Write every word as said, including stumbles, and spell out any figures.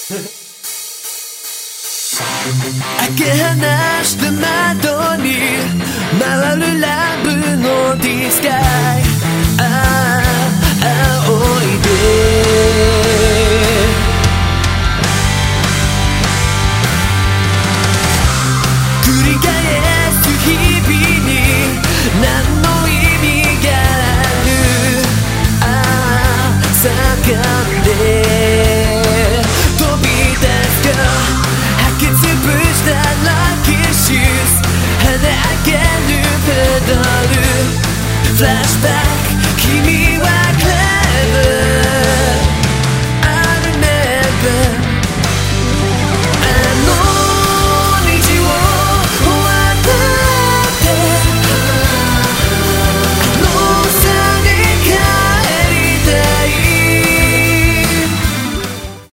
開け放した窓に回るラブのディスカイ、ああ仰いで繰り返す日々に何の意味がある、ああ盛んで飛び出すか吐き潰したラッキーシューズ、跳ね上げるペダルフラッシュバック君